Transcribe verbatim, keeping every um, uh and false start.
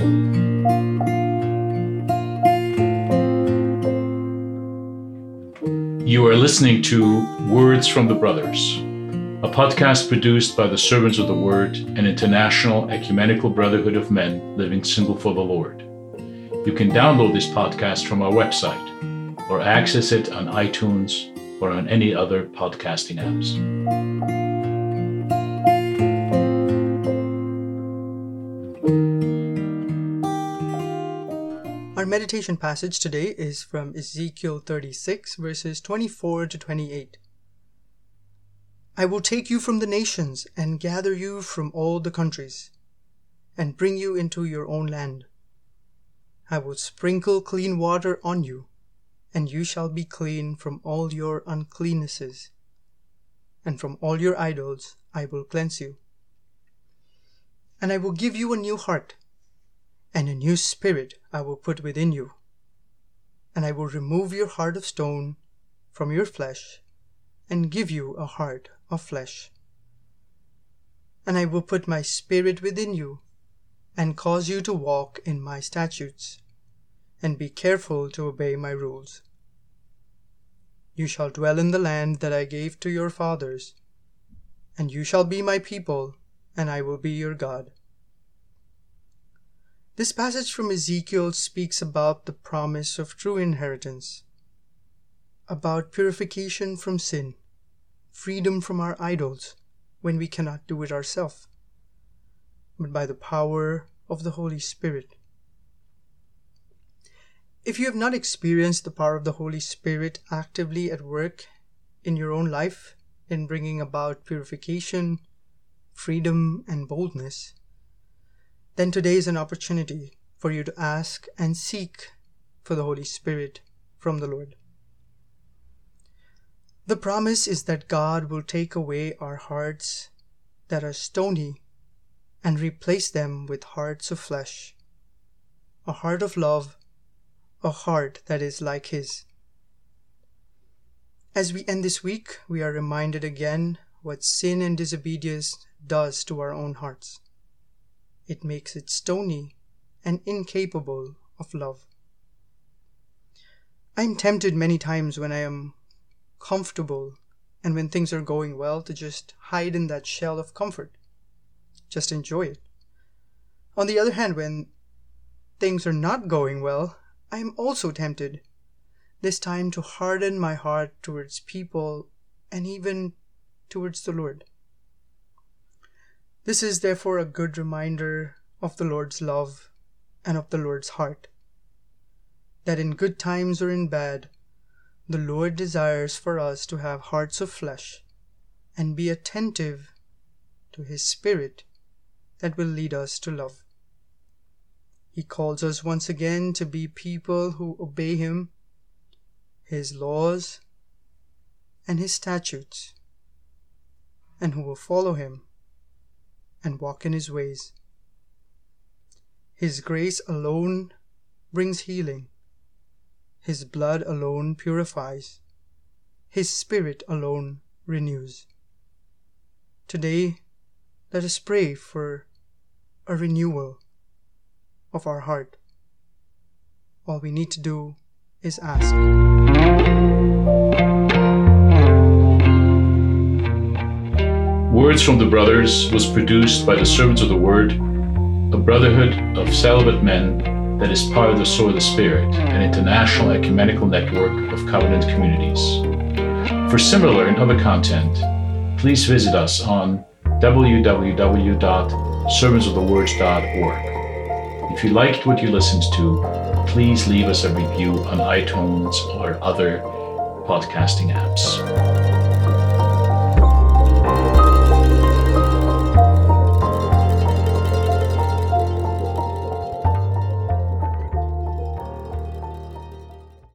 You are listening to Words from the Brothers, a podcast produced by the Servants of the Word, an international ecumenical brotherhood of men living single for the Lord. You can download this podcast from our website or access it on iTunes or on any other podcasting apps. Our meditation passage today is from Ezekiel thirty-six, verses twenty-four to twenty-eight. I will take you from the nations and gather you from all the countries and bring you into your own land. I will sprinkle clean water on you, and you shall be clean from all your uncleannesses, and from all your idols I will cleanse you. And I will give you a new heart, and a new spirit I will put within you. And I will remove your heart of stone from your flesh, and give you a heart of flesh. And I will put my spirit within you, and cause you to walk in my statutes, and be careful to obey my rules. You shall dwell in the land that I gave to your fathers, and you shall be my people, and I will be your God. This passage from Ezekiel speaks about the promise of true inheritance, about purification from sin, freedom from our idols when we cannot do it ourselves, but by the power of the Holy Spirit. If you have not experienced the power of the Holy Spirit actively at work in your own life in bringing about purification, freedom, and boldness, then today is an opportunity for you to ask and seek for the Holy Spirit from the Lord. The promise is that God will take away our hearts that are stony and replace them with hearts of flesh, a heart of love, a heart that is like His. As we end this week, we are reminded again what sin and disobedience does to our own hearts. It makes it stony and incapable of love. I am tempted many times when I am comfortable and when things are going well to just hide in that shell of comfort, just enjoy it. On the other hand, when things are not going well, I am also tempted, this time to harden my heart towards people and even towards the Lord. This is therefore a good reminder of the Lord's love and of the Lord's heart, that in good times or in bad, the Lord desires for us to have hearts of flesh and be attentive to His Spirit that will lead us to love. He calls us once again to be people who obey Him, His laws, and His statutes, and who will follow Him and walk in His ways. His grace alone brings healing. His blood alone purifies. His Spirit alone renews. Today, let us pray for a renewal of our heart. All we need to do is ask. Words from the Brothers was produced by the Servants of the Word, a brotherhood of celibate men that is part of the Sword of the Spirit, an international ecumenical network of covenant communities. For similar and other content, please visit us on w w w dot servants of the word dot org. If you liked what you listened to, please leave us a review on iTunes or other podcasting apps.